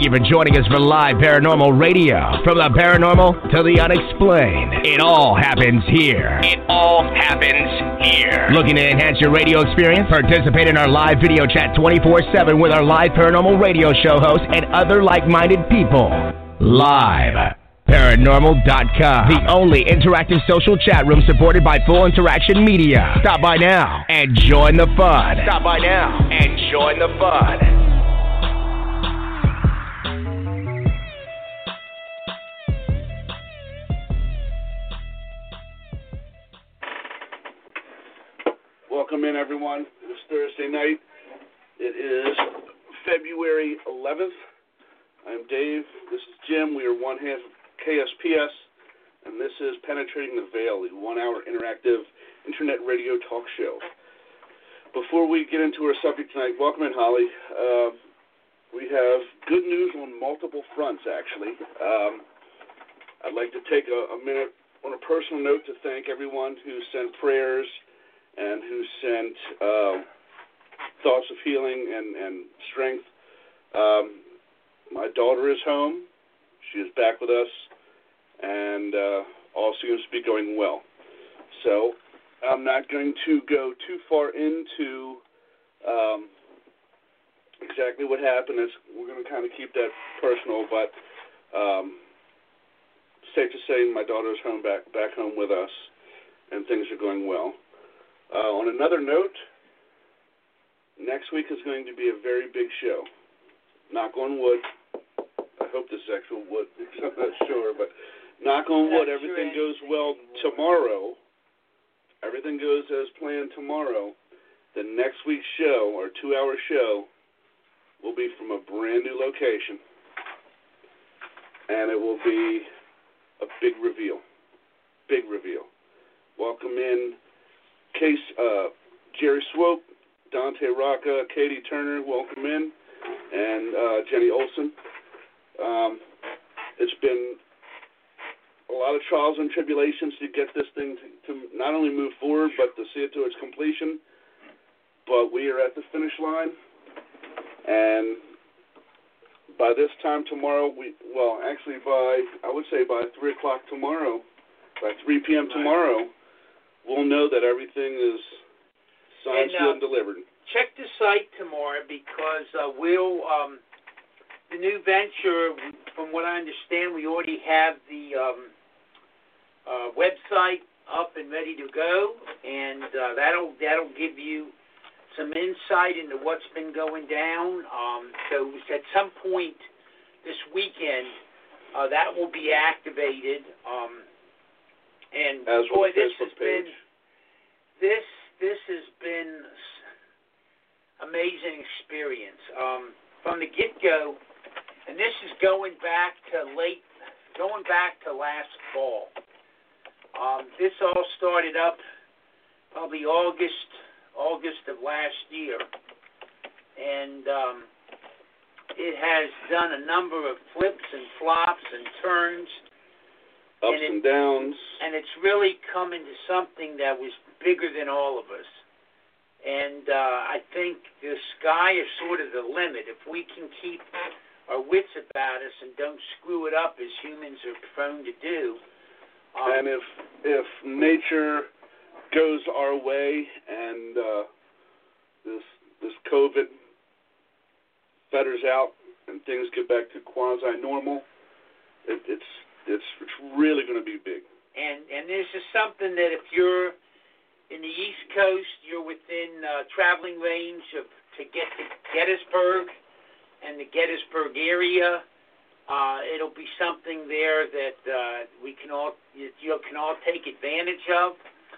you for joining us for live paranormal radio. From the paranormal to the unexplained, it all happens here. It all happens here. Looking to enhance your radio experience? Participate in our live video chat 24/7 with our live paranormal radio show hosts and other like-minded people. Live. Paranormal.com, the only interactive social chat room supported by Full Interaction Media. Stop by now and join the fun. Stop by now and join the fun. Welcome in, everyone. It is Thursday night. It is February 11th. I'm Dave. This is Jim. We are one half of KSPS, and this is Penetrating the Veil, the 1-hour interactive internet radio talk show. Before we get into our subject tonight, welcome in, Holly. We have good news on multiple fronts, actually. I'd like to take a minute on a personal note to thank everyone who sent prayers and who sent thoughts of healing and strength. My daughter is home. She is back with us, and all seems to be going well. So I'm not going to go too far into exactly what happened. We're going to kind of keep that personal, but safe to say my daughter is back home with us, and things are going well. On another note, next week is going to be a very big show. Knock on wood. I hope this is actual wood, because I'm not sure, but knock on wood, everything goes well tomorrow. Everything goes as planned tomorrow. The next week's show, our 2-hour show, will be from a brand new location, and it will be a big reveal. Big reveal. Welcome in Jerry Swope, Dante Rocca, Katie Turner, welcome in, and Jenny Olson. It's been a lot of trials and tribulations to get this thing to not only move forward, but to see it to its completion. But we are at the finish line, and by this time tomorrow, by 3 o'clock tomorrow, by 3 p.m. tomorrow, we'll know that everything is signed, sealed, and delivered. Check the site tomorrow, because the new venture, from what I understand, we already have the website up and ready to go, and that'll give you some insight into what's been going down. So at some point this weekend, that will be activated. And as boy, this has been amazing experience from the get-go. And this is going back to last fall. This all started up probably August of last year, and it has done a number of flips and flops and turns, ups and downs, and it's really come into something that was bigger than all of us. And I think the sky is sort of the limit. If we can keep our wits about us and don't screw it up as humans are prone to do. And if nature goes our way and this COVID fetters out and things get back to quasi-normal, it's really going to be big. And this is something that if you're in the East Coast, you're within traveling range to get to Gettysburg and the Gettysburg area. It'll be something there that you can all take advantage of.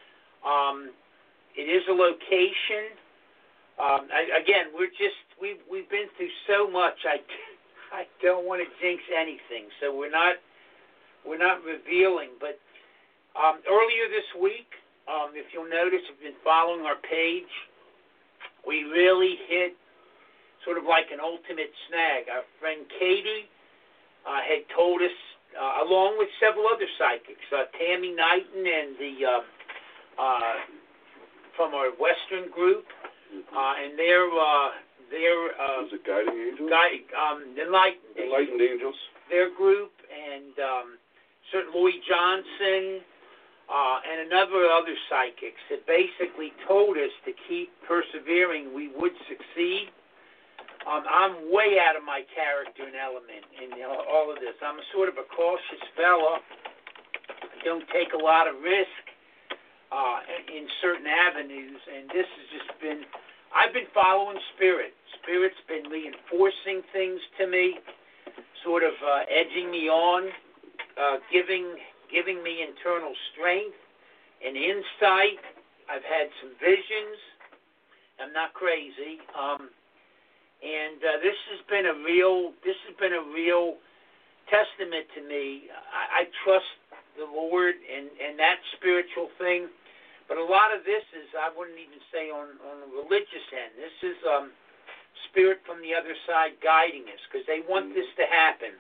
It is a location. Again, we've been through so much. I don't want to jinx anything, so we're not revealing. But earlier this week, if you'll notice, if you've been following our page, we really hit sort of like an ultimate snag. Our friend Katie had told us, along with several other psychics, Tammy Knighton and from our Western group, and their is it Guiding Angels? Enlightened Angels. Their group, and Sir Lloyd Johnson, and a number of other psychics that basically told us to keep persevering, we would succeed. I'm way out of my character and element in all of this. I'm a sort of a cautious fella. I don't take a lot of risk in certain avenues, and this has just been, I've been following Spirit. Spirit's been reinforcing things to me, sort of edging me on, giving me internal strength and insight. I've had some visions. I'm not crazy. And this has been a real testament to me. I trust the Lord and that spiritual thing. But a lot of this is, I wouldn't even say on the religious end. This is Spirit from the other side guiding us, because they want this to happen.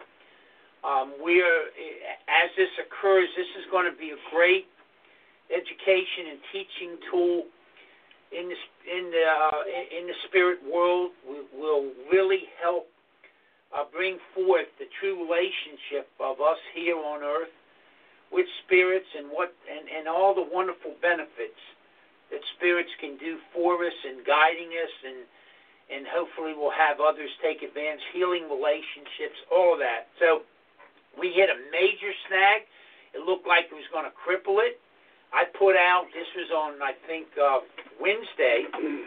As this occurs, this is going to be a great education and teaching tool in the spirit world. Will really help bring forth the true relationship of us here on earth with spirits, and all the wonderful benefits that spirits can do for us in guiding us, and hopefully we'll have others take advantage, healing relationships, all of that. So we hit a major snag. It looked like it was going to cripple it. I put out, this was on, I think, Wednesday,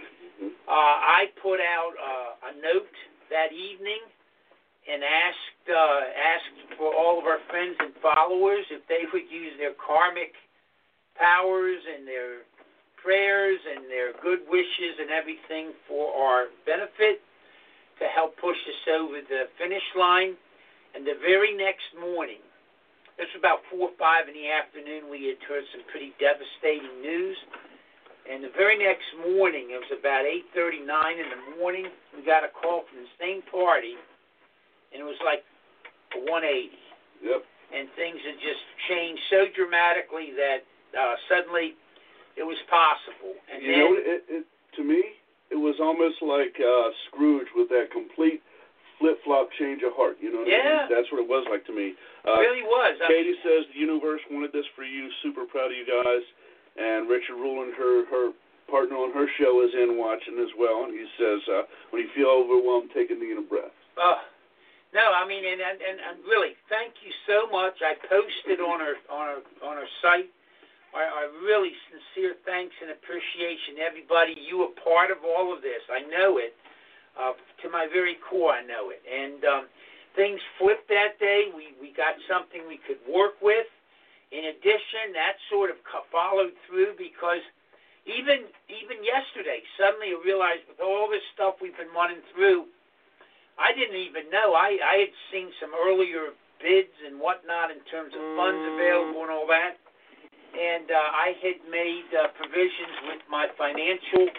I put out a note that evening and asked for all of our friends and followers if they would use their karmic powers and their prayers and their good wishes and everything for our benefit to help push us over the finish line. And the very next morning, this was about 4 or 5 in the afternoon, we had heard some pretty devastating news. And the very next morning, it was about 8:39 in the morning, we got a call from the same party, and it was like a 180. Yep. And things had just changed so dramatically that suddenly it was possible. And you know, to me, it was almost like Scrooge with that complete flip-flop change of heart. You know what I mean? That's what it was like to me. It really was. Katie says the universe wanted this for you. Super proud of you guys. And Richard Ruland, her partner on her show, is in watching as well. And he says, when you feel overwhelmed, take a deep breath. No, I mean, and really, thank you so much. I posted on our site. Our really sincere thanks and appreciation, everybody. You are part of all of this. I know it. To my very core, I know it. And things flipped that day. We got something we could work with. In addition, that sort of followed through, because even yesterday, suddenly I realized with all this stuff we've been running through, I didn't even know. I had seen some earlier bids and whatnot in terms of funds available and all that. And I had made provisions with my financial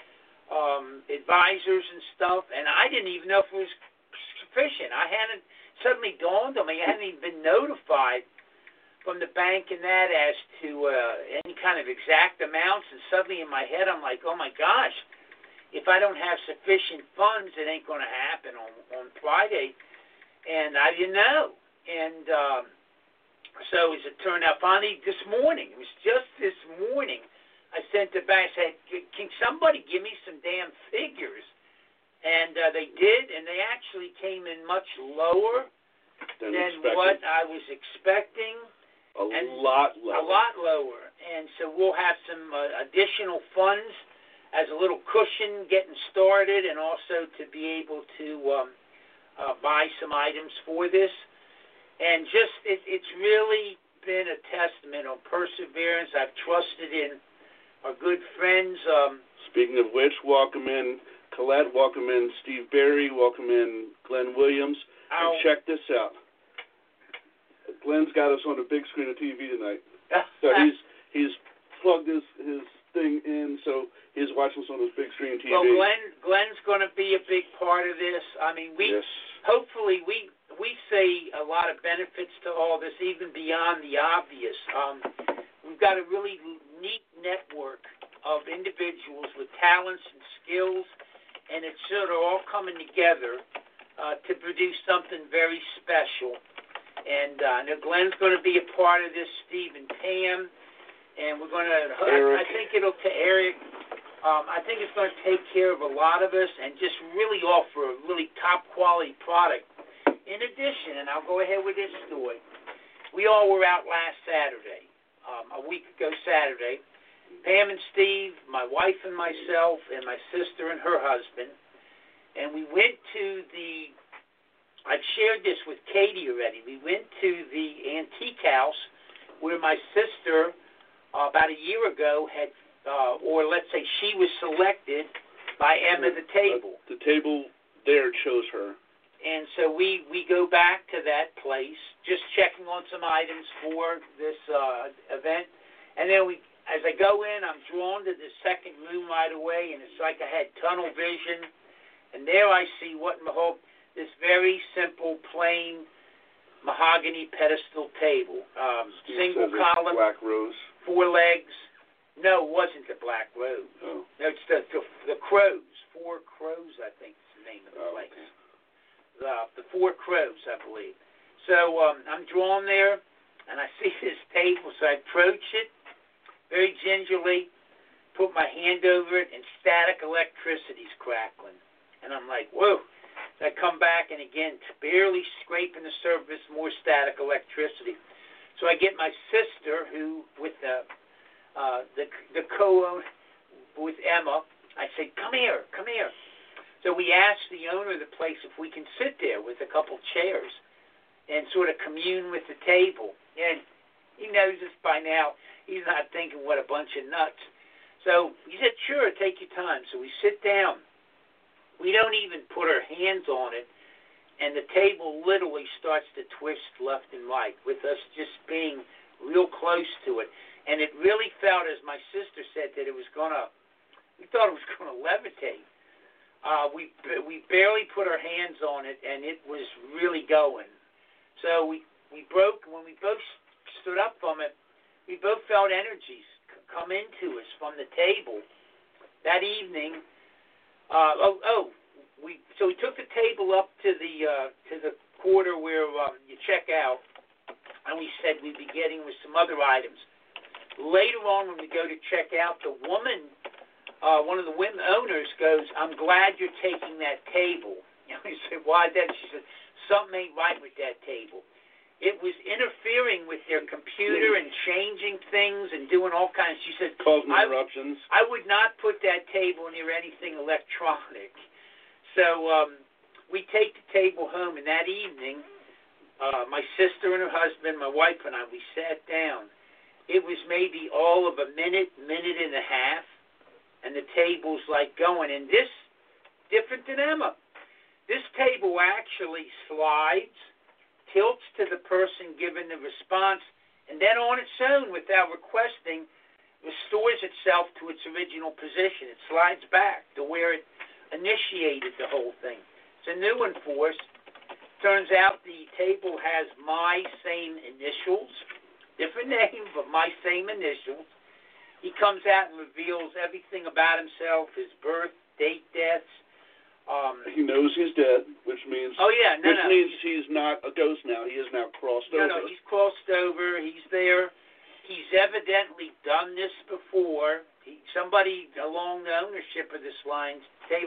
advisors and stuff, and I didn't even know if it was sufficient. Suddenly dawned on me, I hadn't even been notified from the bank and that as to any kind of exact amounts, and suddenly in my head I'm like, oh my gosh, if I don't have sufficient funds, it ain't going to happen on Friday. And I didn't know. And so as it turned out, finally this morning, it was just this morning, I sent the bank, I said, can somebody give me some damn figures? And they did, and they actually came in much lower than what I was expecting. A lot lower. And so we'll have some additional funds as a little cushion getting started, and also to be able to buy some items for this. And just it's really been a testament on perseverance. I've trusted in our good friends. Speaking of which, welcome in Colette, welcome in Steve Berry, welcome in Glenn Williams. And check this out. Glenn's got us on a big screen of TV tonight. So he's plugged his thing in, so he's watching us on his big screen TV. Well, Glenn's going to be a big part of this. I mean, hopefully we see a lot of benefits to all this, even beyond the obvious. We've got a really neat network of individuals with talents and skills and it's sort of all coming together to produce something very special. And I know Glenn's going to be a part of this, Steve and Pam, and we're going to, I think it'll, to Eric, I think it's going to take care of a lot of us and just really offer a really top quality product. In addition, and I'll go ahead with this story, we all were out last Saturday, a week ago Saturday. Pam and Steve, my wife and myself, and my sister and her husband, and we went to the, I've shared this with Katie already, we went to the antique house where my sister about a year ago had, or let's say she was selected by Emma the table. The table there chose her. And so we go back to that place, just checking on some items for this event. And then as I go in, I'm drawn to the second room right away, and it's like I had tunnel vision. And there I see this very simple, plain mahogany pedestal table. Single column, Black Rose. 4 legs. No, it wasn't the Black Rose. Oh. No, it's the Crows. 4 Crows, I think is the name of the place. Okay. The 4 Crows, I believe. So I'm drawn there, and I see this table, so I approach it very gingerly, put my hand over it, and static electricity's crackling. And I'm like, whoa. So I come back, and again, barely scraping the surface, more static electricity. So I get my sister, who, with the co-owner, with Emma, I say, come here. So we asked the owner of the place if we can sit there with a couple chairs and sort of commune with the table. And he knows this by now. He's not thinking, what a bunch of nuts. So he said, sure, take your time. So we sit down. We don't even put our hands on it, and the table literally starts to twist left and right with us just being real close to it. And it really felt, as my sister said, that we thought it was going to levitate. We barely put our hands on it, and it was really going. So when we both stood up from it, we both felt energies come into us from the table. That evening, so we took the table up to the quarter where you check out, and we said we'd be getting with some other items. Later on, when we go to check out, the woman, one of the women owners goes, I'm glad you're taking that table. And we said, why that? She said, something ain't right with that table. It was interfering with their computer and changing things and doing all kinds. She said, causing interruptions. I would not put that table near anything electronic. So we take the table home, and that evening, my sister and her husband, my wife and I, we sat down. It was maybe all of a minute and a half, and the table's like going. And this, different than Emma, this table actually slides, tilts to the person giving the response, and then on its own, without requesting, restores itself to its original position. It slides back to where it initiated the whole thing. It's a new one for us. Turns out the table has my same initials, different name, but my same initials. He comes out and reveals everything about himself, his birth, date, deaths. He knows he's dead, which means means he's not a ghost now. He is now crossed over. No, he's crossed over. He's there. He's evidently done this before. Somebody along the ownership of this line,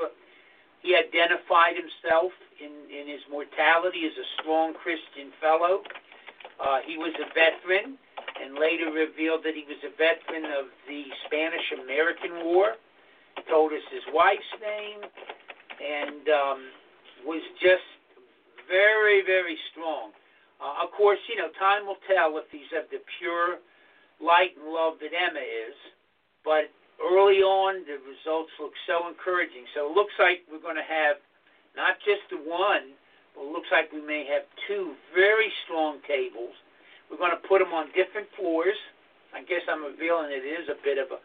he identified himself in his mortality as a strong Christian fellow. He was a veteran, and later revealed that he was a veteran of the Spanish-American War. He told us his wife's name, and was just very, very strong. Of course, time will tell if he's of the pure light and love that Emma is, but early on, the results look so encouraging. So it looks like we're going to have not just the one, but it looks like we may have 2 very strong tables. We're going to put them on different floors. I guess I'm revealing it is a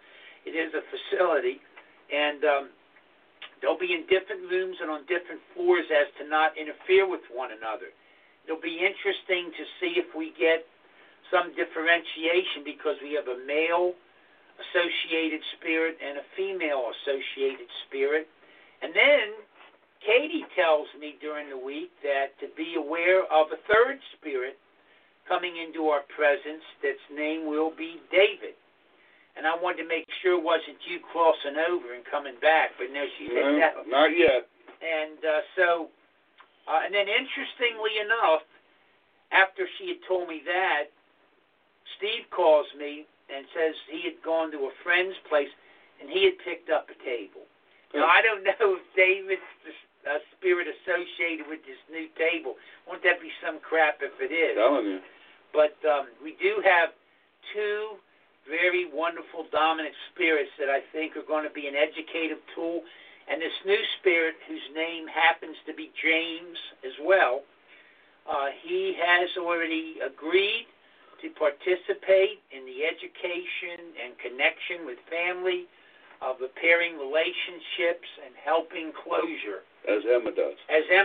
facility, and they'll be in different rooms and on different floors as to not interfere with one another. It'll be interesting to see if we get some differentiation because we have a male associated spirit and a female associated spirit. And then Katie tells me during the week that to be aware of a third spirit coming into our presence that's name will be David. And I wanted to make sure it wasn't you crossing over and coming back, but no, she said no. Not yet. And and then interestingly enough, after she had told me that, Steve calls me and says he had gone to a friend's place and he had picked up a table. Now, I don't know if David's the spirit associated with this new table. Won't that be some crap if it is? Telling you. But we do have two very wonderful dominant spirits that I think are going to be an educative tool. And this new spirit, whose name happens to be James as well, he has already agreed to participate in the education and connection with family, repairing relationships, and helping closure. As Emma does.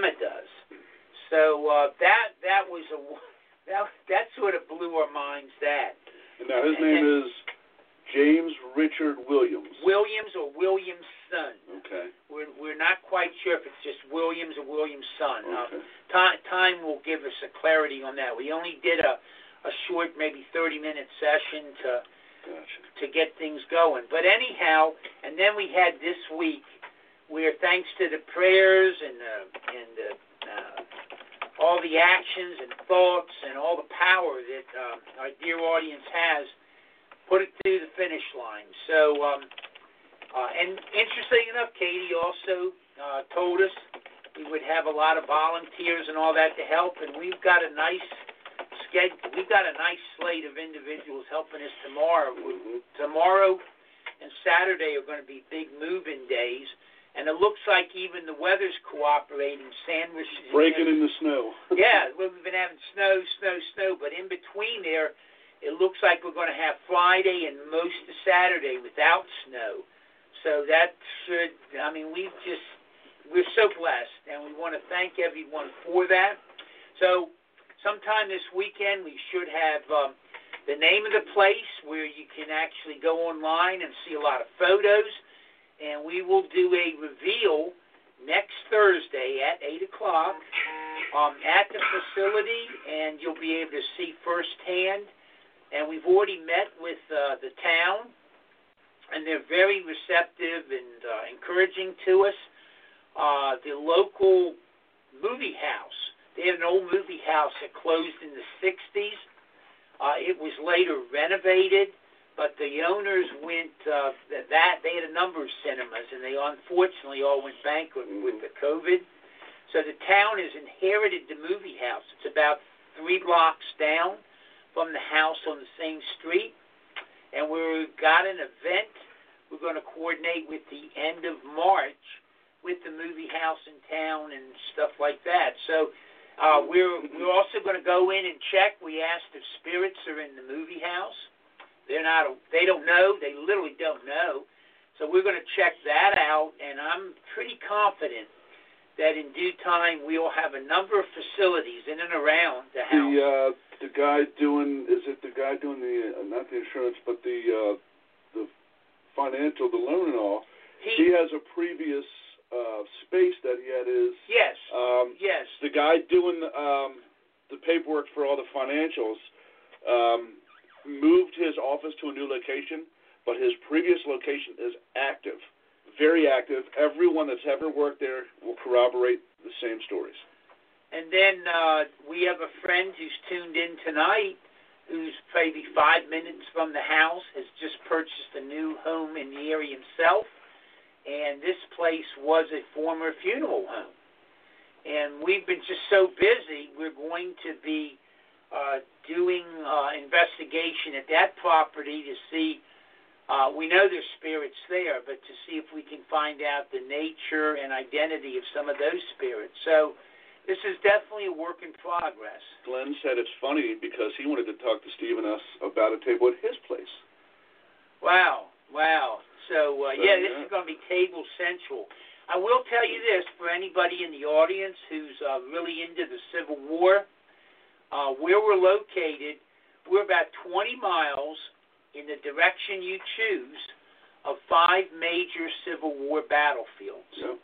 So that was that sort of blew our minds. Now his name is James Richard Williams. Williams or Williamson. Okay. We're not quite sure if it's just Williams or Williamson. Okay. Time will give us a clarity on that. We only did a short, maybe 30-minute session to get things going. But anyhow, and then we had this week where, thanks to the prayers and all the actions and thoughts and all the power that our dear audience has, put it through the finish line. So, and interesting enough, Katie also told us we would have a lot of volunteers and all that to help, and we've got a nice schedule. We've got a nice slate of individuals helping us tomorrow. Tomorrow and Saturday are going to be big move-in days, and it looks like even the weather's cooperating. Sandwiches breaking in the snow. Yeah, we've been having snow, but in between there, it looks like we're going to have Friday and most of Saturday without snow. So that should, we're so blessed, and we want to thank everyone for that. So sometime this weekend we should have the name of the place where you can actually go online and see a lot of photos, and we will do a reveal next Thursday at 8 o'clock at the facility, and you'll be able to see firsthand. And we've already met with the town, and they're very receptive and encouraging to us. The local movie house, they had an old movie house that closed in the 60s. It was later renovated, but the owners went, they had a number of cinemas, and they unfortunately all went bankrupt with the COVID. So the town has inherited the movie house. It's about 3 blocks down from the house on the same street, and we've got an event we're going to coordinate with the end of March with the movie house in town and stuff like that. So we're also going to go in and check. We asked if spirits are in the movie house. They don't know. They literally don't know. So we're going to check that out, and I'm pretty confident that in due time we'll have a number of facilities in and around the house. The guy doing, is it the guy doing the, not the insurance, but the financial, the loan and all, he has a previous space that he had his... Yes, yes. The guy doing the paperwork for all the financials moved his office to a new location, but his previous location is active, very active. Everyone that's ever worked there will corroborate the same stories. And then we have a friend who's tuned in tonight who's maybe 5 minutes from the house, has just purchased a new home in the area himself, and this place was a former funeral home. And we've been just so busy, we're going to be doing investigation at that property to see, we know there's spirits there, but to see if we can find out the nature and identity of some of those spirits. So this is definitely a work in progress. Glenn said it's funny because he wanted to talk to Steve and us about a table at his place. Wow. So this is going to be Table Central. I will tell you this, for anybody in the audience who's really into the Civil War, where we're located, we're about 20 miles in the direction you choose of 5 major Civil War battlefields. Yep.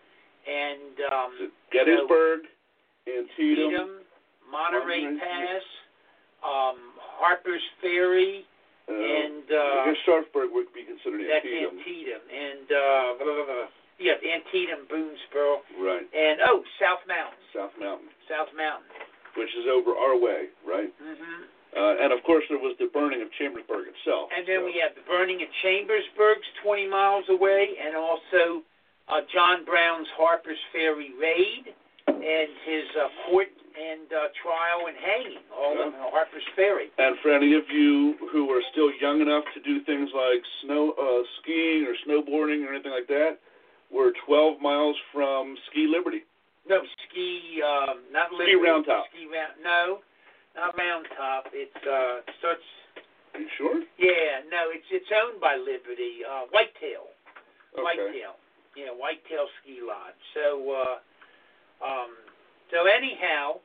and Gettysburg, Antietam, Monterey Pass, Harper's Ferry, and I guess Sharpsburg would be considered Antietam. That's Antietam, and Antietam, Boonesboro, right? And South Mountain. South Mountain, which is over our way, right? Mm-hmm. And of course, there was the burning of Chambersburg itself. And then we have the burning of Chambersburg's 20 miles away, and also John Brown's Harper's Ferry raid and his court and trial and hanging, all in Harper's Ferry. And for any of you who are still young enough to do things like skiing or snowboarding or anything like that, we're 12 miles from Ski Liberty. No, not Liberty. Ski Round Top. No, not Round Top. It starts. Are you sure? Yeah, no, it's owned by Liberty. Whitetail. Okay. Whitetail. Yeah, Whitetail Ski Lodge. So anyhow,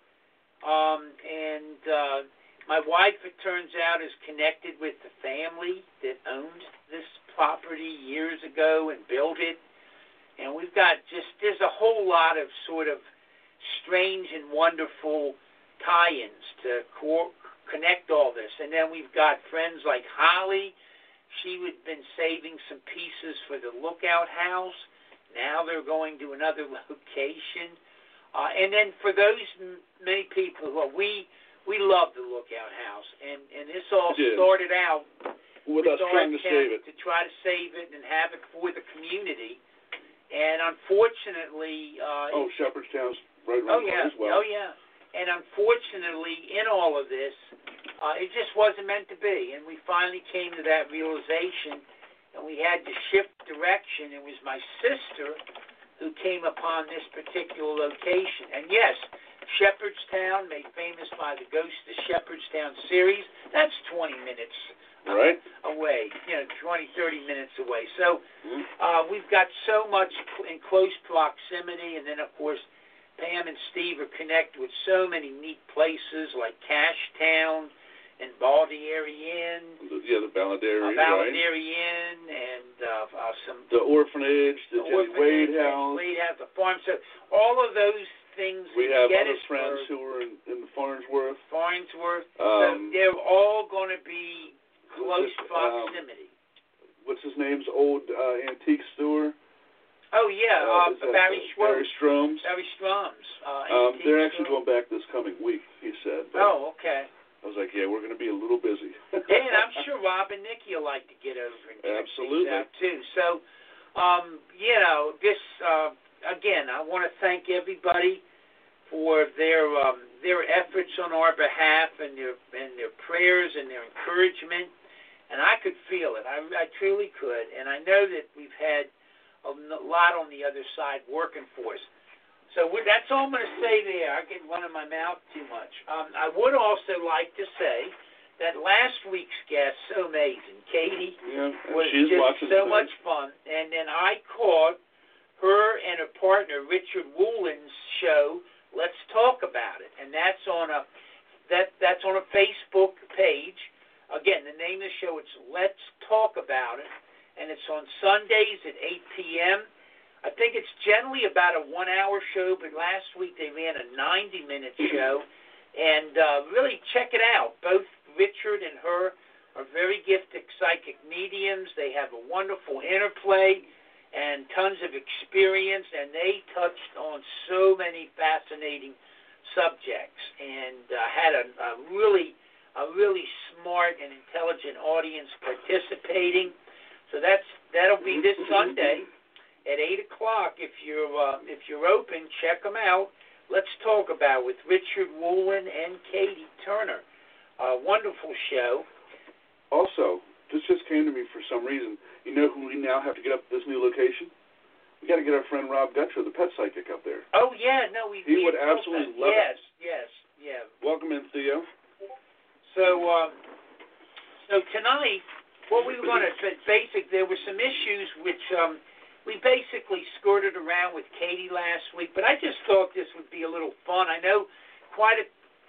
and my wife, it turns out, is connected with the family that owned this property years ago and built it. And we've got there's a whole lot of sort of strange and wonderful tie-ins to connect all this. And then we've got friends like Holly. She had been saving some pieces for the Lookout House. Now they're going to another location. And then for those many people who we love the Lookout House. And this all started out with us trying to save it. To try to save it and have it for the community. And unfortunately... Shepherdstown's right around as well. Oh, yeah. And unfortunately, in all of this, it just wasn't meant to be. And we finally came to that realization, and we had to shift direction. It was my sister who came upon this particular location. And yes, Shepherdstown, made famous by the Ghost of Shepherdstown series, that's 20 minutes away, 20, 30 minutes away. So we've got so much in close proximity, and then, of course, Pam and Steve are connected with so many neat places like Cashtown and Baldieri Inn. The Balladary, Inn, and some... The orphanage, the Jenny Wade House. The farm. So all of those things. We have other friends who are in Farnsworth. So they're all going to be close proximity. What's his name's old antique store? Oh, yeah, Barry Strom's. Barry Strom's. They're actually going back this coming week, he said. Okay. I was like, yeah, we're going to be a little busy. Yeah, and I'm sure Rob and Nikki will like to get over and check things out, too. So, this, again, I want to thank everybody for their efforts on our behalf and their prayers and their encouragement. And I could feel it. I truly could. And I know that we've had a lot on the other side working for us. So that's all I'm going to say there. I get one in my mouth too much. I would also like to say that last week's guest, so amazing, Katie, was just so much fun. And then I caught her and her partner, Richard Woolen's show, Let's Talk About It. And that's on a Facebook page. Again, the name of the show, it's Let's Talk About It. And it's on Sundays at 8 p.m. I think it's generally about a 1-hour show, but last week they ran a 90-minute show. And really check it out. Both Richard and her are very gifted psychic mediums. They have a wonderful interplay and tons of experience, and they touched on so many fascinating subjects and had a really smart and intelligent audience participating. So that'll be this Sunday at 8 o'clock. If you're open, check them out. Let's Talk About with Richard Woolen and Katie Turner. A wonderful show. Also, this just came to me for some reason. You know who we now have to get up to this new location? We got to get our friend Rob Gutcher, the pet psychic, up there. Oh, yeah. No, he would absolutely love it. Yes. Welcome in, Theo. So tonight, what we were going to there were some issues which we basically skirted around with Katie last week, but I just thought this would be a little fun. I know quite a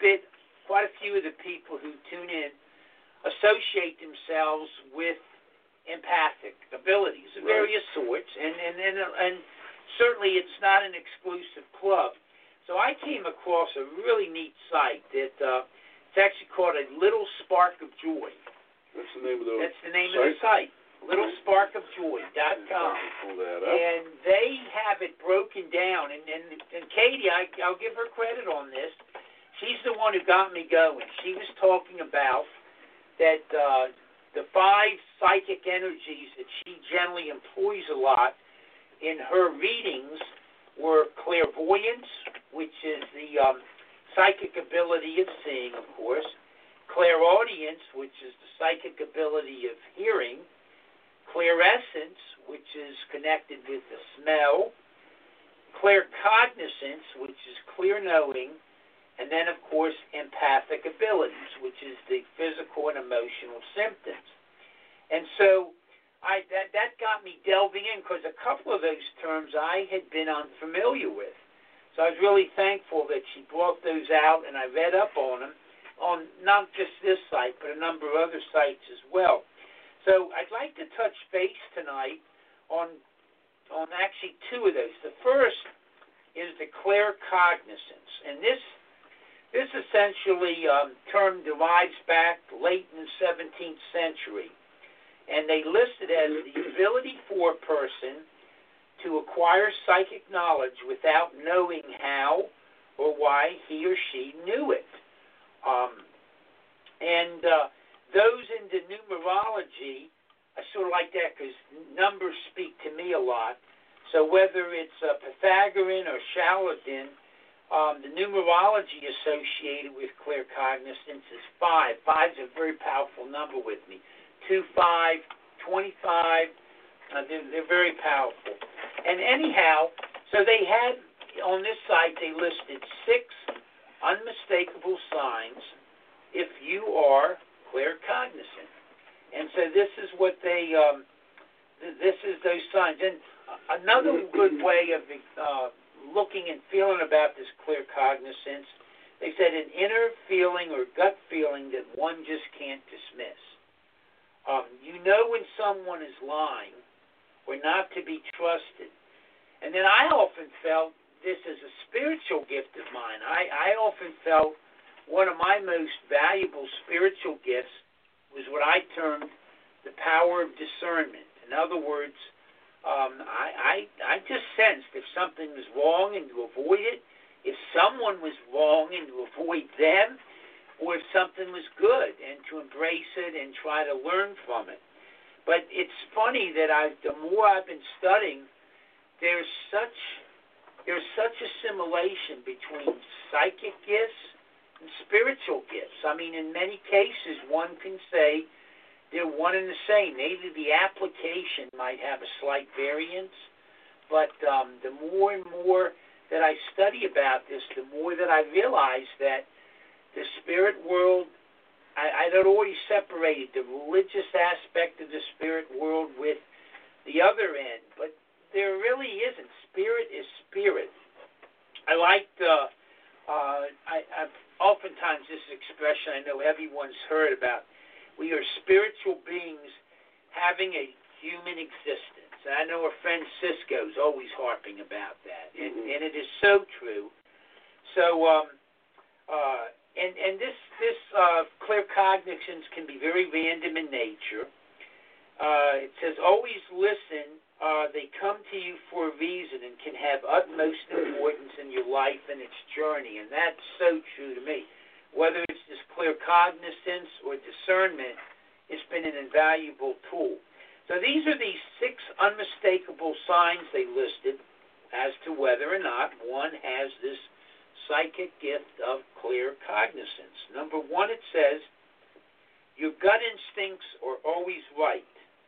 few of the people who tune in associate themselves with empathic abilities of various sorts, and certainly it's not an exclusive club. So I came across a really neat site that it's actually called A Little Spark of Joy. That's the name of the site. LittleSparkOfJoy.com. Pull that up. And they have it broken down. And Katie, I'll give her credit on this. She's the one who got me going. She was talking about that the 5 psychic energies that she generally employs a lot in her readings were clairvoyance, which is the psychic ability of seeing, of course, clairaudience, which is the psychic ability of hearing, clairescence, which is connected with the smell, claircognizance, which is clear knowing, and then, of course, empathic abilities, which is the physical and emotional symptoms. And so that got me delving in, because a couple of those terms I had been unfamiliar with. So I was really thankful that she brought those out, and I read up on them, on not just this site, but a number of other sites as well. So I'd like to touch base tonight on actually 2 of those. The first is the claircognizance, and this essentially term derives back late in the 17th century, and they list it as the ability for a person to acquire psychic knowledge without knowing how or why he or she knew it. Those into numerology, I sort of like that because numbers speak to me a lot. So whether it's Pythagorean or Charlatan, the numerology associated with claircognizance is 5. 5 is a very powerful number with me. 2, 5, 25, they're very powerful. And anyhow, so they had, on this site, they listed 6 unmistakable signs if you are claircognizant. And so this is what they, this is those signs. And another good way of looking and feeling about this claircognizance, they said an inner feeling or gut feeling that one just can't dismiss. You know when someone is lying or not to be trusted. And then I often felt this is a spiritual gift of mine. I often felt one of my most valuable spiritual gifts was what I termed the power of discernment. In other words, I just sensed if something was wrong and to avoid it, if someone was wrong and to avoid them, or if something was good and to embrace it and try to learn from it. But it's funny that the more I've been studying, there's such assimilation between psychic gifts and spiritual gifts. I mean, in many cases, one can say they're one and the same. Maybe the application might have a slight variance, but the more and more that I study about this, the more that I realize that the spirit world, I had always separated the religious aspect of the spirit world with the other end, but there really isn't. Spirit is spirit. I liked, I've oftentimes this expression I know everyone's heard about. We are spiritual beings having a human existence. And I know our friend Cisco's always harping about that, and it is so true. So, and this claircognizance can be very random in nature. It says, always listen. They come to you for a reason and can have utmost importance in your life and its journey. And that's so true to me. Whether it's this claircognizance or discernment, it's been an invaluable tool. So these are these 6 unmistakable signs they listed as to whether or not one has this psychic gift of claircognizance. Number 1, it says, your gut instincts are always right.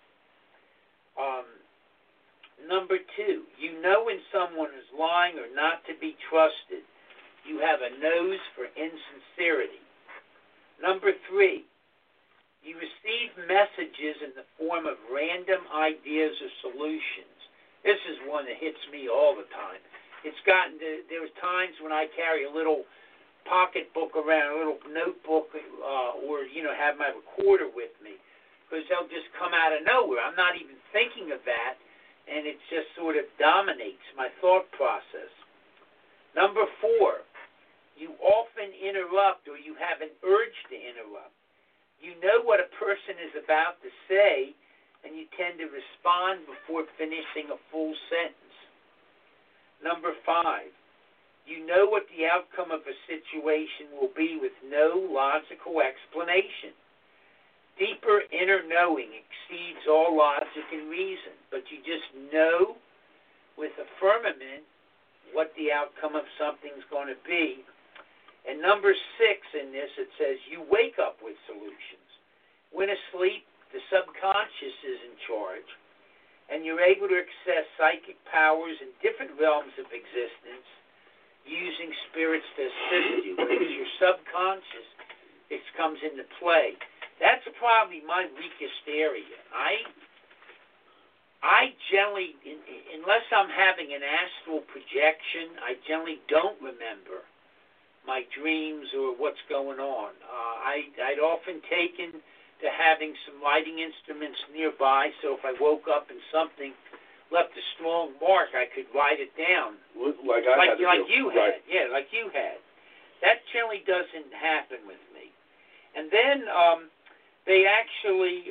Number 2, you know when someone is lying or not to be trusted. You have a nose for insincerity. Number 3, you receive messages in the form of random ideas or solutions. This is one that hits me all the time. It's gotten to, there's times when I carry a little pocketbook around, a little notebook, or, have my recorder with me, because they'll just come out of nowhere. I'm not even thinking of that, and it just sort of dominates my thought process. Number 4, you often interrupt or you have an urge to interrupt. You know what a person is about to say, and you tend to respond before finishing a full sentence. Number 5, you know what the outcome of a situation will be with no logical explanation. Deeper inner knowing exceeds all logic and reason, but you just know with a firmament what the outcome of something's going to be. And number 6 in this, it says you wake up with solutions. When asleep, the subconscious is in charge, and you're able to access psychic powers in different realms of existence using spirits to assist you. It's your subconscious that comes into play. That's probably my weakest area. I generally, unless I'm having an astral projection, I generally don't remember my dreams or what's going on. I'd often taken to having some writing instruments nearby, so if I woke up and something left a strong mark, I could write it down. Like you had. Yeah, like you had. That generally doesn't happen with me. And then they actually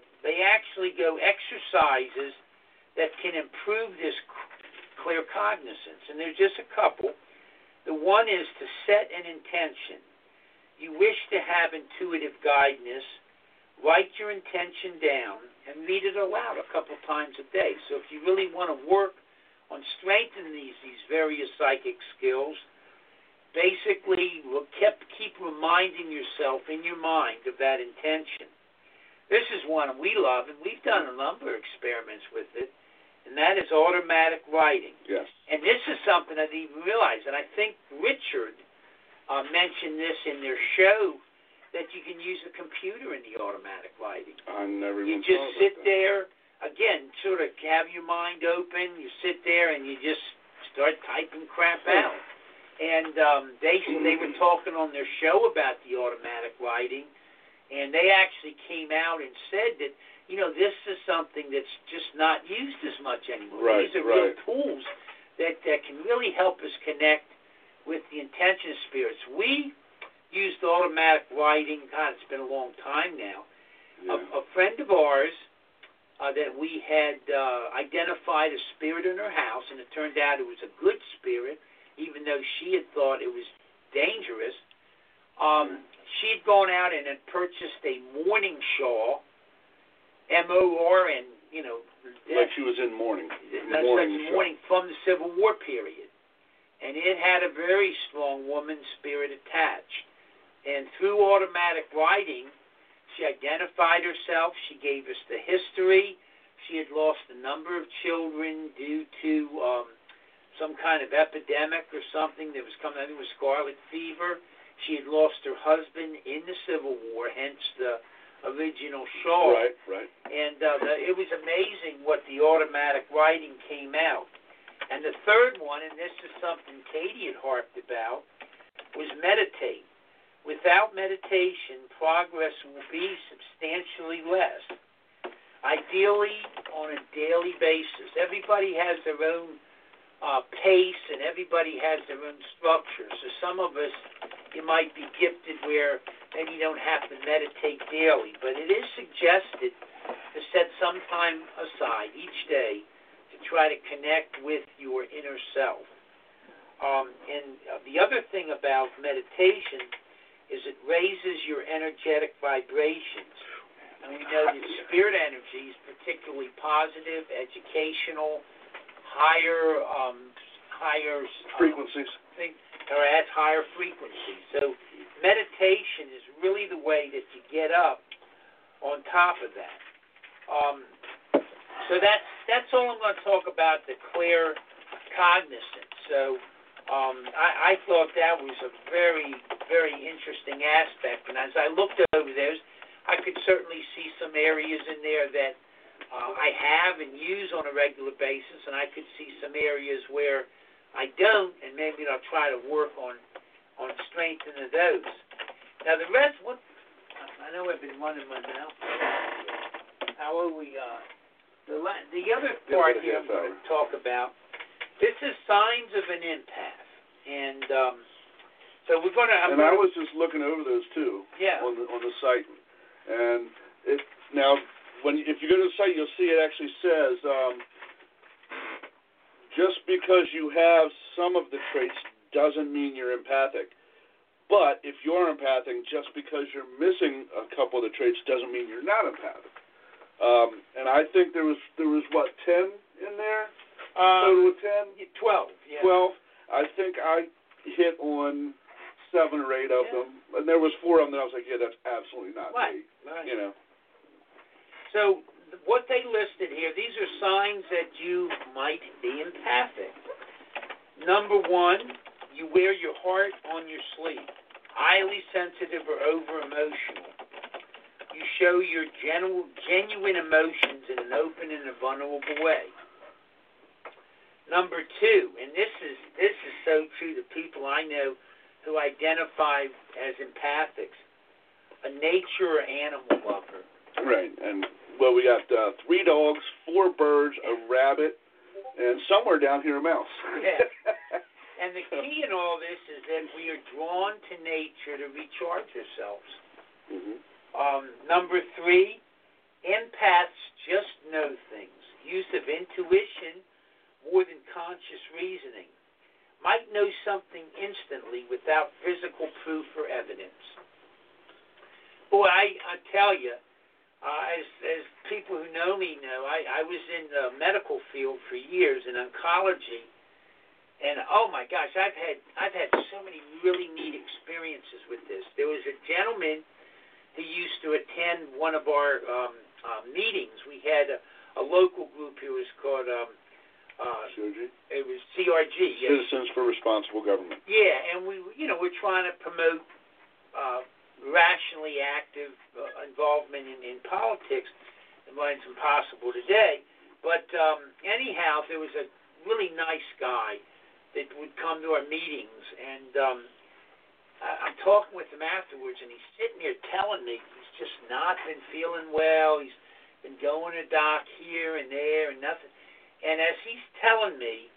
go exercises that can improve this clear cognizance, and there's just a couple. The one is to set an intention. You wish to have intuitive guidance. Write your intention down and read it aloud a couple times a day. So if you really want to work on strengthening these various psychic skills, basically keep reminding yourself in your mind of that intention. This is one we love, and we've done a number of experiments with it, and that is automatic writing. Yes. And this is something I didn't even realize, and I think Richard mentioned this in their show, that you can use a computer in the automatic writing. I never You even just thought sit about there, again, sort of have your mind open, you sit there and you just start typing crap out. And they were talking on their show about the automatic writing, and they actually came out and said that, this is something that's just not used as much anymore. Right, These are real tools that can really help us connect with the intention of spirits. We used automatic writing, God, it's been a long time now. Yeah. A friend of ours that we had identified a spirit in her house, and it turned out it was a good spirit, even though she had thought it was dangerous. She had gone out and had purchased a mourning shawl, M-O-R, and, like she was in mourning. Mourning from the Civil War period. And it had a very strong woman spirit attached. And through automatic writing, she identified herself. She gave us the history. She had lost a number of children due to some kind of epidemic or something that was coming. I think it was scarlet fever. She had lost her husband in the Civil War, hence the original shawl. Right. And it was amazing what the automatic writing came out. And the third one, and this is something Katie had harped about, was meditate. Without meditation, progress will be substantially less. Ideally, on a daily basis. Everybody has their own pace, and everybody has their own structure. So some of us, you might be gifted where maybe you don't have to meditate daily, but it is suggested to set some time aside each day to try to connect with your inner self. And the other thing about meditation is it raises your energetic vibrations. And we know that spirit energy is particularly positive, educational, higher frequencies. Or at higher frequencies. So meditation is really the way that you get up on top of that. So that's all I'm going to talk about, the clear cognizance. So I thought that was a very, very interesting aspect. And as I looked over those, I could certainly see some areas in there that I have and use on a regular basis, and I could see some areas where I don't, and maybe I'll try to work on strengthening those. Now the rest, I know I've been running my mouth. How are we? The other part here I'm going to talk about This is Signs of an Empath, and so we're going to. I was just looking over those too. Yeah. On the site, and if you go to the site, you'll see it actually says just because you have some of the traits doesn't mean you're empathic. But if you're empathic, just because you're missing a couple of the traits doesn't mean you're not empathic. And I think there was what, 10 in there? Total of 10? 12. Yeah. 12. I think I hit on 7 or 8 of them, and there was 4 of them that I was like, yeah, that's absolutely not me. Right. You know. So what they listed here, these are signs that you might be empathic. Number 1. You wear your heart on your sleeve, highly sensitive or over-emotional. You show your genuine emotions in an open and a vulnerable way. Number 2, and this is so true to people I know who identify as empathics, a nature or animal lover. Right, and we got 3 dogs, 4 birds, a rabbit, and somewhere down here a mouse. Yeah. And the key in all this is that we are drawn to nature to recharge ourselves. Mm-hmm. Number 3, empaths just know things. Use of intuition more than conscious reasoning. Might know something instantly without physical proof or evidence. Boy, I tell you, as people who know me know, I was in the medical field for years in oncology. And oh my gosh, I've had so many really neat experiences with this. There was a gentleman who used to attend one of our meetings. We had a local group here. It was called CRG. It was CRG. Yes. Citizens for Responsible Government. Yeah, and we're trying to promote rationally active involvement in politics. And it's impossible today. But anyhow, there was a really nice guy that would come to our meetings, and I'm talking with him afterwards, and he's sitting there telling me he's just not been feeling well. He's been going to doc here and there and nothing. And as he's telling me,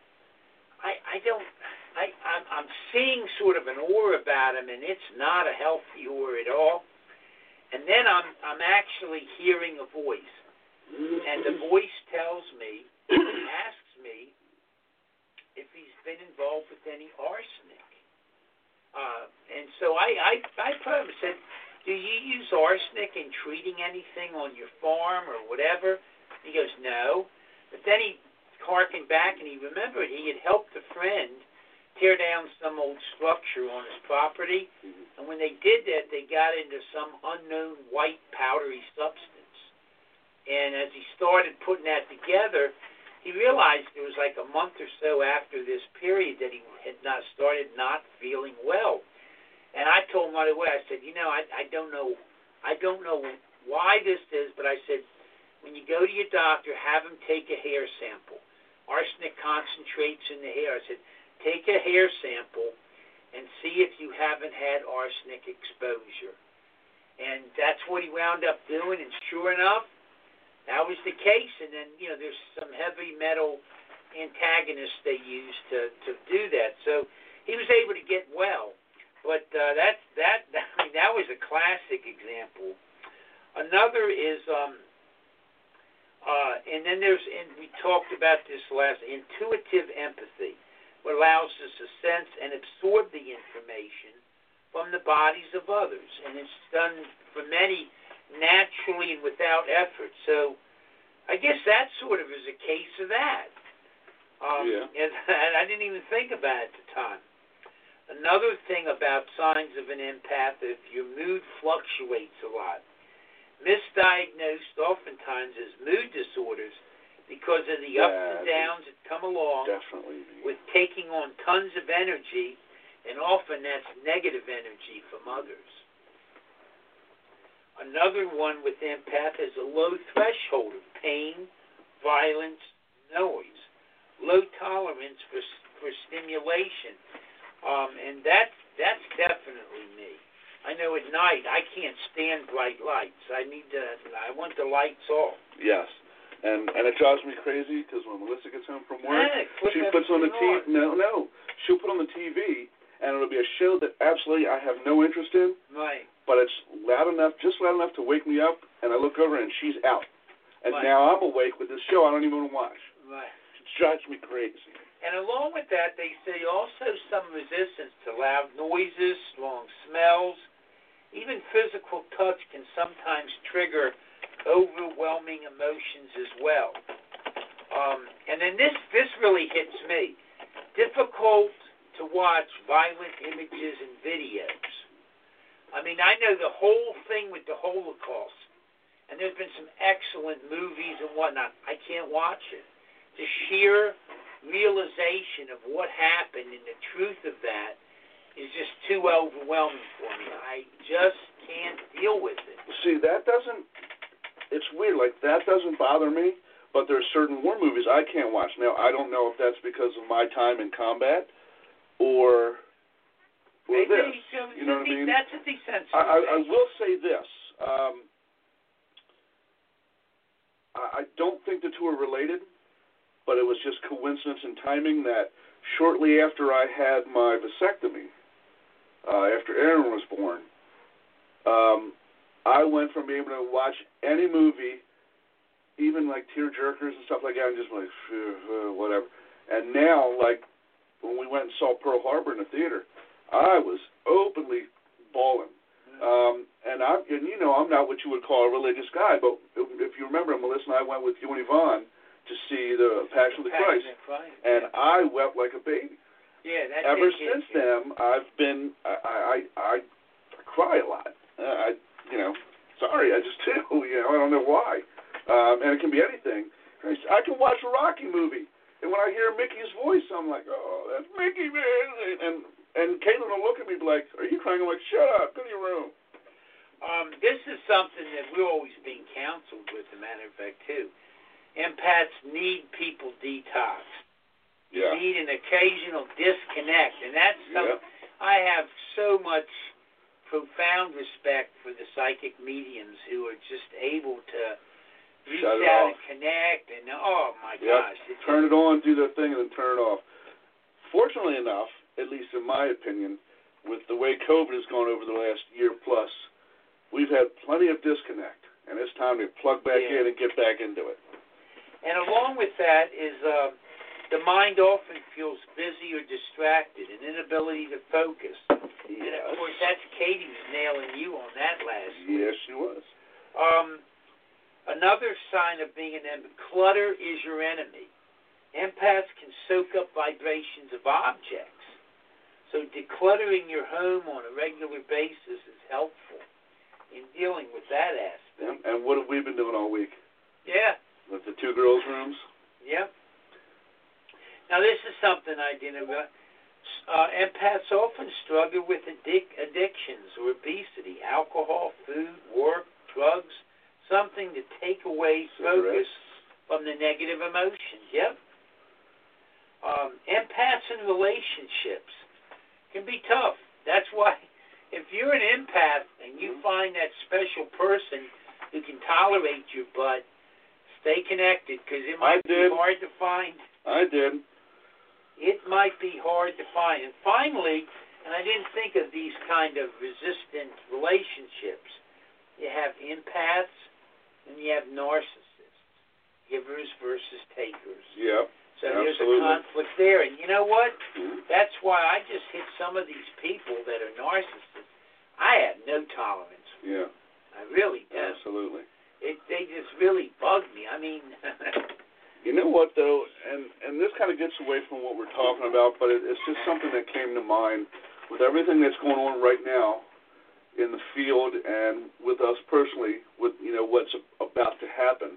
I'm seeing sort of an aura about him, and it's not a healthy aura at all. And then I'm actually hearing a voice, and the voice tells me, asks me, if he's been involved with any arsenic. And so I put him and said, do you use arsenic in treating anything on your farm or whatever? He goes, no. But then he harkened back and he remembered he had helped a friend tear down some old structure on his property. And when they did that, they got into some unknown white powdery substance. And as he started putting that together, he realized it was like a month or so after this period that he had not started not feeling well. And I told him right away, I said, I don't know why this is, but I said, when you go to your doctor, have him take a hair sample. Arsenic concentrates in the hair. I said, take a hair sample and see if you haven't had arsenic exposure. And that's what he wound up doing, and sure enough, that was the case. And then, there's some heavy metal antagonists they use to do that. So he was able to get well. But that was a classic example. Another is, and then and we talked about this last, intuitive empathy, what allows us to sense and absorb the information from the bodies of others. And it's done for many naturally and without effort. So I guess that sort of is a case of that. And I didn't even think about it at the time. Another thing about signs of an empath, if your mood fluctuates a lot, misdiagnosed oftentimes as mood disorders because of the ups and downs that come along with taking on tons of energy, and often that's negative energy from others. Another one with empath is a low threshold of pain, violence, noise, low tolerance for stimulation, and that's definitely me. I know at night I can't stand bright lights. I want the lights off. Yes, And it drives me crazy because when Melissa gets home from work, she puts on the TV. No, she'll put on the TV, and it'll be a show that absolutely I have no interest in. Right. But it's just loud enough to wake me up, and I look over and she's out. And right. now I'm awake with this show I don't even want to watch. Right. It drives me crazy. And along with that, they say also some resistance to loud noises, strong smells, even physical touch can sometimes trigger overwhelming emotions as well. And then this really hits me. Difficult to watch violent images and videos. I mean, I know the whole thing with the Holocaust, and there's been some excellent movies and whatnot. I can't watch it. The sheer realization of what happened and the truth of that is just too overwhelming for me. I just can't deal with it. See, it's weird, like that doesn't bother me, but there are certain war movies I can't watch. Now, I don't know if that's because of my time in combat or maybe, this. You know what I mean? That's a desensitization. I will say this. I don't think the two are related, but it was just coincidence and timing that shortly after I had my vasectomy, after Aaron was born, I went from being able to watch any movie, even like tearjerkers and stuff like that, and just like, whatever. And now, like, when we went and saw Pearl Harbor in the theater, I was openly bawling. And you know, I'm not what you would call a religious guy, but if you remember, Melissa and I went with you and Yvonne to see the Passion of the Christ, and I wept like a baby. Yeah, that ever since then, I've been I cry a lot. Sorry, I just do. I don't know why. And it can be anything. I can watch a Rocky movie, and when I hear Mickey's voice, I'm like, oh, that's Mickey, man. And Caitlin will look at me like, are you crying? I'm like, shut up, go to your room. This is something that we're always being counseled with, as a matter of fact, too. Empaths need people detox. Yeah. Need an occasional disconnect. And that's something I have so much profound respect for the psychic mediums who are just able to reach out and connect. And, oh, my gosh. Turn it on, do their thing, and then turn it off. Fortunately enough, at least in my opinion, with the way COVID has gone over the last year plus, we've had plenty of disconnect, and it's time to plug back in and get back into it. And along with that is the mind often feels busy or distracted, an inability to focus. Yes. And, of course, that's Katie was nailing you on that last week. Yes, she was. Another sign of being an empath, clutter is your enemy. Empaths can soak up vibrations of objects. So decluttering your home on a regular basis is helpful in dealing with that aspect. And what have we been doing all week? Yeah. With the two girls' rooms? Yep. Now, this is something I didn't know. Empaths often struggle with addictions or obesity, alcohol, food, work, drugs, something to take away focus from the negative emotions. Yep. Empaths in relationships can be tough. That's why if you're an empath and you find that special person who can tolerate your butt, stay connected, because it might be hard to find. I did. It might be hard to find. And finally, and I didn't think of these kind of resistant relationships, you have empaths and you have narcissists, givers versus takers. Yep. So there's a conflict there. And you know what? That's why I just hit some of these people that are narcissists. I have no tolerance. Yeah. I really do. Absolutely. They just really bug me. I mean... You know what, though, and this kind of gets away from what we're talking about, but it's just something that came to mind with everything that's going on right now in the field and with us personally, with what's about to happen.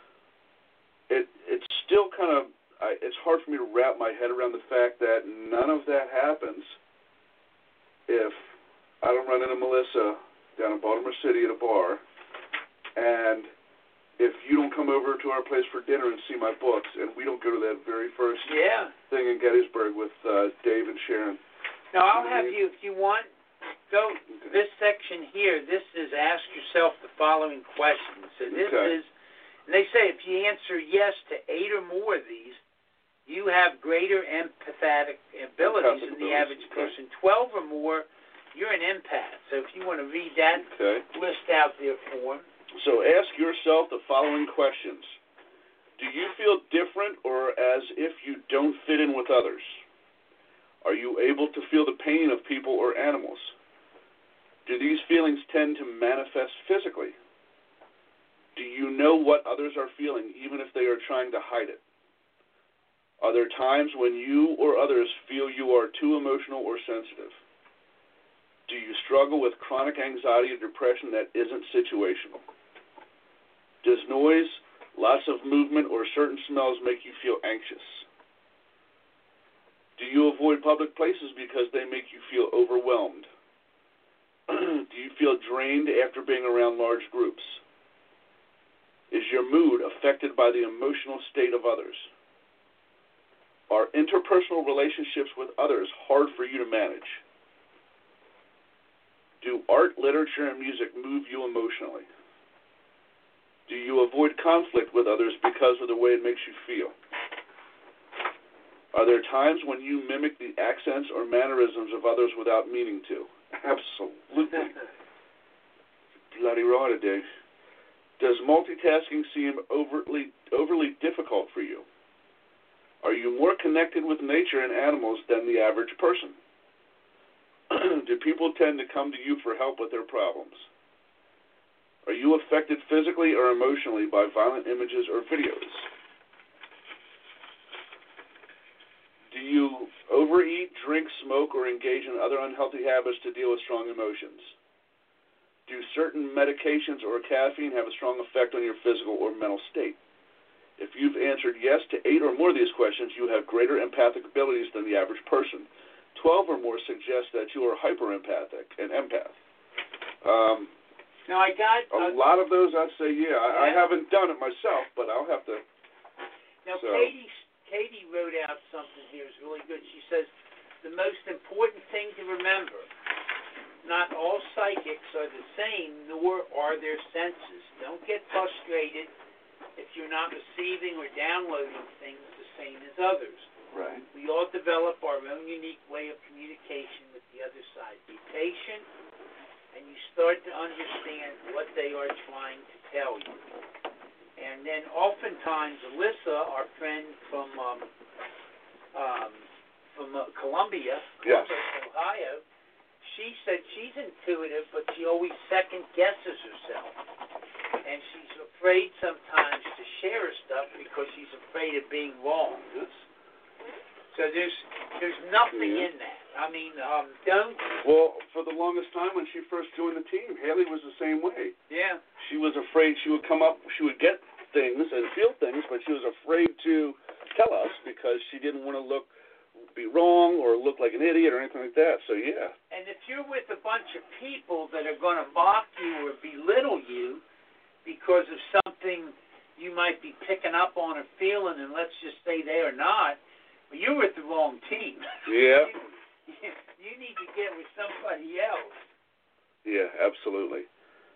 It's still kind of it's hard for me to wrap my head around the fact that none of that happens if I don't run into Melissa down in Baltimore City at a bar, and if you don't come over to our place for dinner and see my books, and we don't go to that very first thing in Gettysburg with Dave and Sharon. Now, I'll have you, if you want, go this section here. This is ask yourself the following questions. So this is And they say if you answer yes to 8 or more of these, you have greater empathetic abilities than the average person. 12 or more, you're an empath. So if you want to read that list out there for them. So ask yourself the following questions. Do you feel different or as if you don't fit in with others? Are you able to feel the pain of people or animals? Do these feelings tend to manifest physically? Do you know what others are feeling, even if they are trying to hide it? Are there times when you or others feel you are too emotional or sensitive? Do you struggle with chronic anxiety or depression that isn't situational? Does noise, lots of movement, or certain smells make you feel anxious? Do you avoid public places because they make you feel overwhelmed? Do you feel drained after being around large groups? Is your mood affected by the emotional state of others? Are interpersonal relationships with others hard for you to manage? Do art, literature, and music move you emotionally? Do you avoid conflict with others because of the way it makes you feel? Are there times when you mimic the accents or mannerisms of others without meaning to? Absolutely. Bloody raw today. Does multitasking seem overly difficult for you? Are you more connected with nature and animals than the average person? Do people tend to come to you for help with their problems? Are you affected physically or emotionally by violent images or videos? Do you overeat, drink, smoke, or engage in other unhealthy habits to deal with strong emotions? Do certain medications or caffeine have a strong effect on your physical or mental state? If you've answered yes to 8 or more of these questions, you have greater empathic abilities than the average person. 12 or more suggest that you are hyper-empathic, an empath. Now, I got a lot of those, I'd say, yeah. I haven't done it myself, but I'll have to. Now, Katie wrote out something here. It's really good. She says, the most important thing to remember, not all psychics are the same, nor are their senses. Don't get frustrated if you're not receiving or downloading things the same as others. Right. We all develop our own unique way of communication with the other side. Be patient, and you start to understand what they are trying to tell you. And then oftentimes, Alyssa, our friend from Columbus, Ohio, she said she's intuitive, but she always second guesses herself. And she's afraid sometimes to share stuff because she's afraid of being wrong. So there's nothing in that. I mean, don't. Well, for the longest time when she first joined the team, Haley was the same way. Yeah. She was afraid she would come up, she would get things and feel things, but she was afraid to tell us because she didn't want to be wrong or look like an idiot or anything like that. So, yeah. And if you're with a bunch of people that are going to mock you or belittle you because of something you might be picking up on or feeling, and let's just say they are not, well, you're with the wrong team. Yeah. You need to get with somebody else. Yeah, absolutely.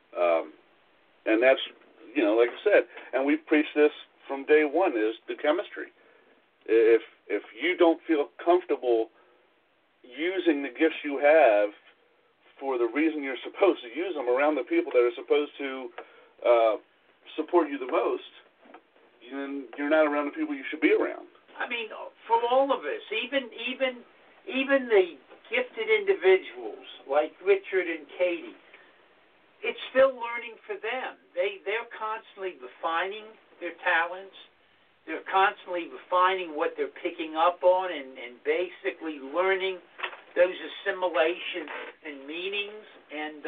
And that's, like I said, and we've preached this from day one, is the chemistry. If you don't feel comfortable using the gifts you have for the reason you're supposed to use them around the people that are supposed to support you the most, then you're not around the people you should be around. I mean, for all of us, even the gifted individuals like Richard and Katie, it's still learning for them. They're constantly refining their talents. They're constantly refining what they're picking up on and basically learning those assimilations and meanings. And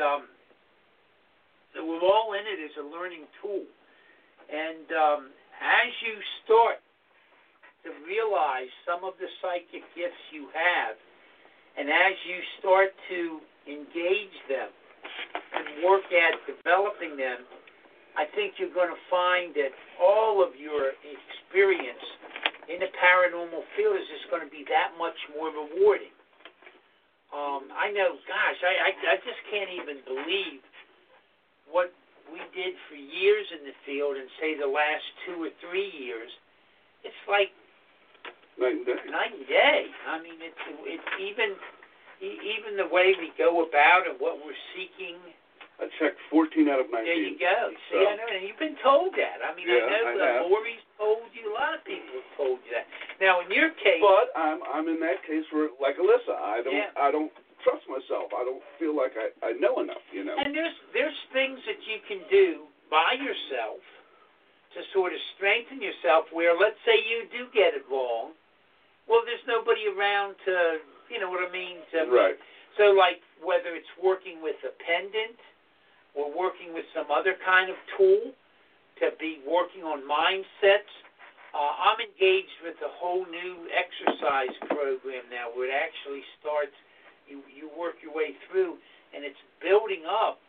so we're all in it as a learning tool. And as you start to realize some of the psychic gifts you have, and as you start to engage them and work at developing them, I think you're going to find that all of your experience in the paranormal field is just going to be that much more rewarding. I know, gosh, I just can't even believe what we did for years in the field and say the last 2 or 3 years, it's like night and day. Night and day. I mean, it's even the way we go about and what we're seeking. I checked 14 out of 19. There you go. See, I know, and you've been told that. I mean, yeah, I know Lori's told you. A lot of people have told you that. Now, in your case, but I'm in that case where, like Alyssa, I don't trust myself. I don't feel like I know enough. You know. And there's things that you can do by yourself to sort of strengthen yourself. Where, let's say, you do get it wrong. Well, there's nobody around to, you know what I mean? Right. So, like, whether it's working with a pendant or working with some other kind of tool to be working on mindsets, I'm engaged with a whole new exercise program now where it actually starts, you work your way through, and it's building up.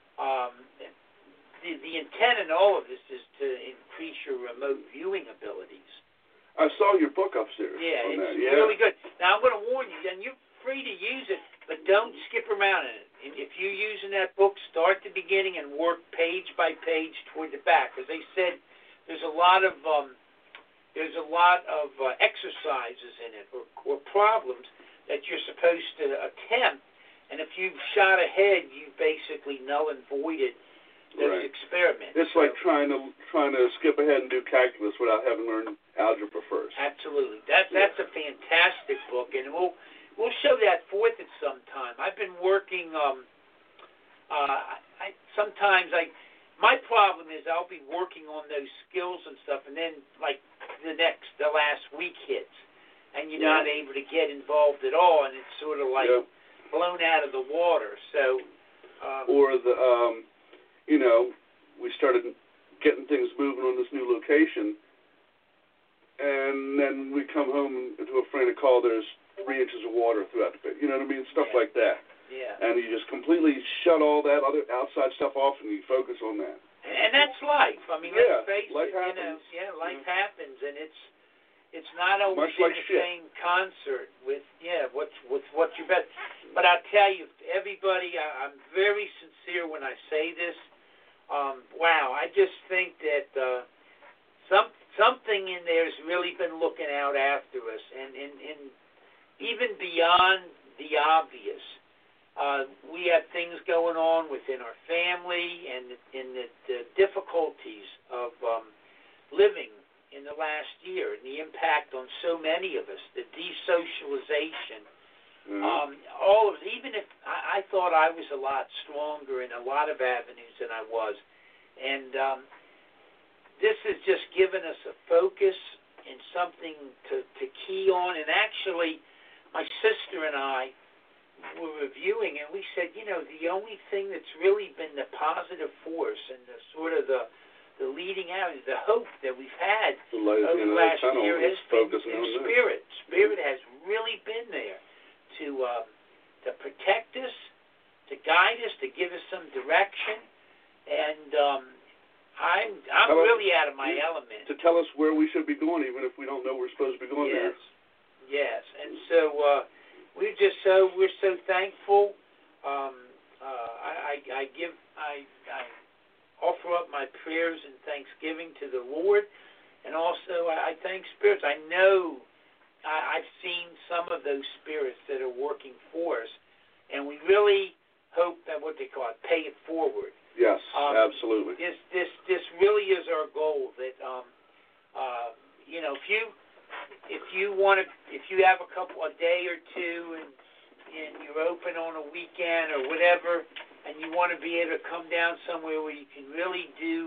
The intent in all of this is to increase your remote viewing abilities. I saw your book upstairs. Yeah, on it's that. Yeah. really good. Now, I'm going to warn you, and you're free to use it, but don't skip around in it. If you're using that book, start at the beginning and work page by page toward the back. As they said, there's a lot of exercises in it or problems that you're supposed to attempt, and if you've shot ahead, you basically null and voided those experiments. It's like trying to skip ahead and do calculus without having learned algebra first. Absolutely. That's a fantastic book, and we'll show that forth at some time. I've been working. My problem is I'll be working on those skills and stuff, and then like the last week hits, and you're not able to get involved at all, and it's sort of like blown out of the water. So, or we started getting things moving on this new location, and then we come home to a friend and call. There's 3 inches of water throughout the pit. You know what I mean? Stuff like that. Yeah. And you just completely shut all that other outside stuff off and you focus on that. And that's life. I mean, let's face life it, happens. Life happens, and it's not always much in like the shit. same concert with what's your best. But I'll tell you, everybody, I'm very sincere when I say this. Wow, I just think that something in there has really been looking out after us, and even beyond the obvious. We have things going on within our family and in the difficulties of living in the last year and the impact on so many of us, the desocialization, all of it. Even if I thought I was a lot stronger in a lot of avenues than I was. And this has just given us a focus and something to key on. And actually, my sister and I were reviewing, and we said, the only thing that's really been the positive force and the sort of the leading out, the hope that we've had over the last year has been Spirit. Spirit has really been there to protect us, to guide us, to give us some direction, and I'm really out of my element. To tell us where we should be going, even if we don't know we're supposed to be going there. Yes, and so we're so thankful. I offer up my prayers and thanksgiving to the Lord, and also I thank spirits. I know I've seen some of those spirits that are working for us, and we really hope that what they call it, pay it forward. Yes, absolutely. This really is our goal. That if you have a day or two and you're open on a weekend or whatever, and you want to be able to come down somewhere where you can really do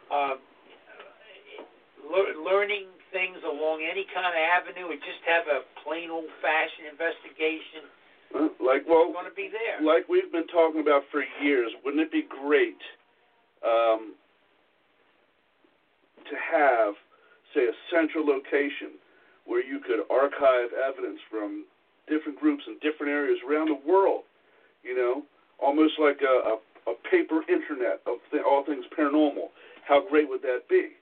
learning things along any kind of avenue, or just have a plain old-fashioned investigation, it's going to be there. Like we've been talking about for years, wouldn't it be great to have, say, a central location where you could archive evidence from different groups in different areas around the world, almost like a paper internet of all things paranormal. How great would that be?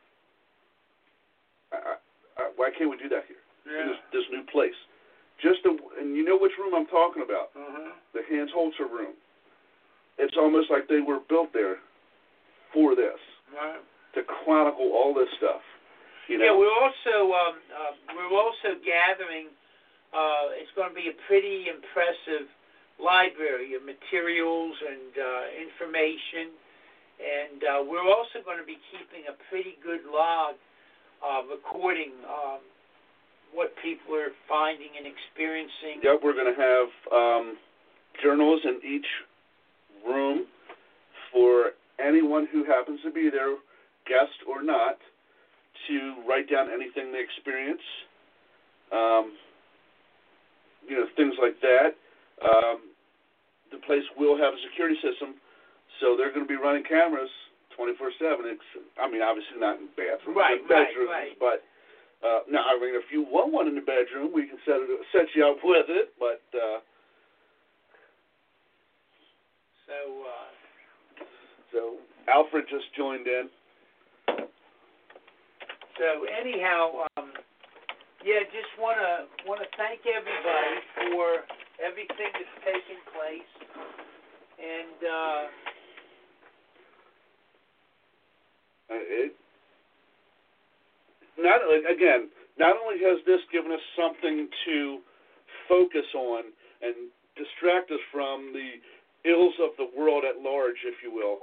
Why can't we do that here in this new place? And you know which room I'm talking about? The Hans Holzer room. It's almost like they were built there for this, Right. to chronicle all this stuff. You know? Yeah, we're also gathering. It's going to be a pretty impressive library of materials and information, and we're also going to be keeping a pretty good log, recording what people are finding and experiencing. Yep, we're going to have journals in each room for anyone who happens to be there, guest or not, to write down anything they experience, things like that. The place will have a security system, so they're going to be running cameras 24/7. Obviously not in bathrooms, right, in bedrooms, right. but now, if you want one in the bedroom, we can set you up with it, but So Alfred just joined in. So anyhow, just want to thank everybody for everything that's taken place, and not only has this given us something to focus on and distract us from the ills of the world at large, if you will,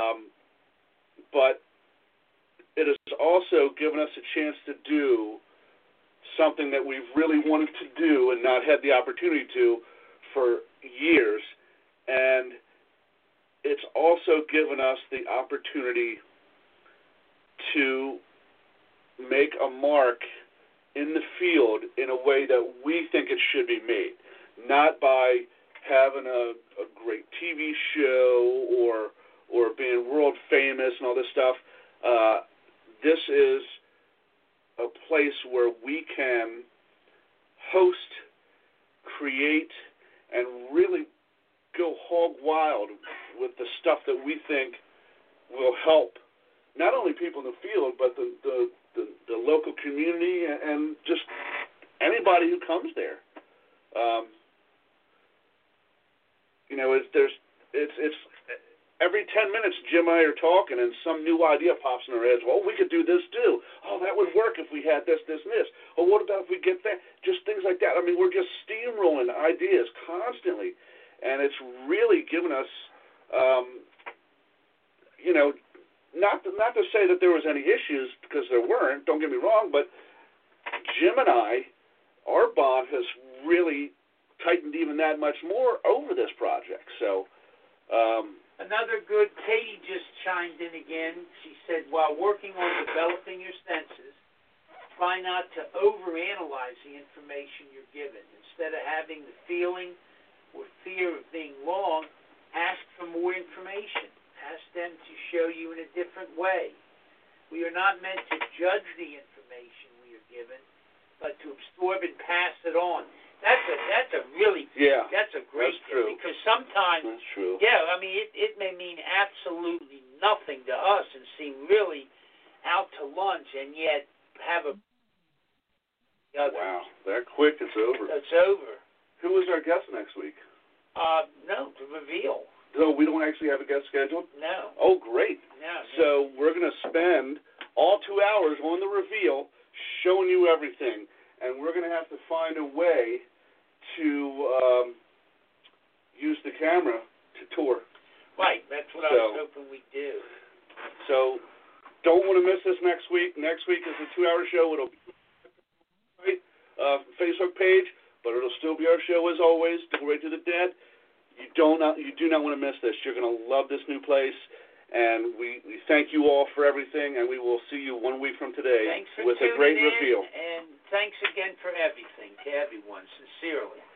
but it has also given us a chance to do something that we've really wanted to do and not had the opportunity to for years, and it's also given us the opportunity to make a mark in the field in a way that we think it should be made, not by having a great TV show or being world famous and all this stuff. This is a place where we can host, create, and really go hog wild with the stuff that we think will help not only people in the field, but the local community and just anybody who comes there. It's every 10 minutes, Jim and I are talking, and some new idea pops in our heads. Well, we could do this too. Oh, that would work if we had this, this, and this. Oh, what about if we get that? Just things like that. We're just steamrolling ideas constantly, and it's really given us, not to say that there was any issues, because there weren't. Don't get me wrong, but Jim and I, our bond has really tightened even that much more over this project. So. Another good, Katie just chimed in again. She said, while working on developing your senses, try not to overanalyze the information you're given. Instead of having the feeling or fear of being wrong, ask for more information. Ask them to show you in a different way. We are not meant to judge the information we are given, but to absorb and pass it on. That's a great thing, because sometimes that's true. It may mean absolutely nothing to us and seem really out to lunch, and yet have a wow, that quick it's over. It's over. Who is our guest next week? No, to reveal. No, we don't actually have a guest scheduled? No. Oh, great. No. So we're going to spend all 2 hours on the reveal showing you everything, and we're going to have to find a way to use the camera to tour. Right, that's what I was hoping we'd do. So don't want to miss this next week. Next week is a 2-hour show. It'll be Facebook page, but it'll still be our show as always, Dual Right to the Dead. You do not want to miss this. You're going to love this new place, and we thank you all for everything, and we will see you 1 week from today with a great reveal. And thanks again for everything to everyone, sincerely.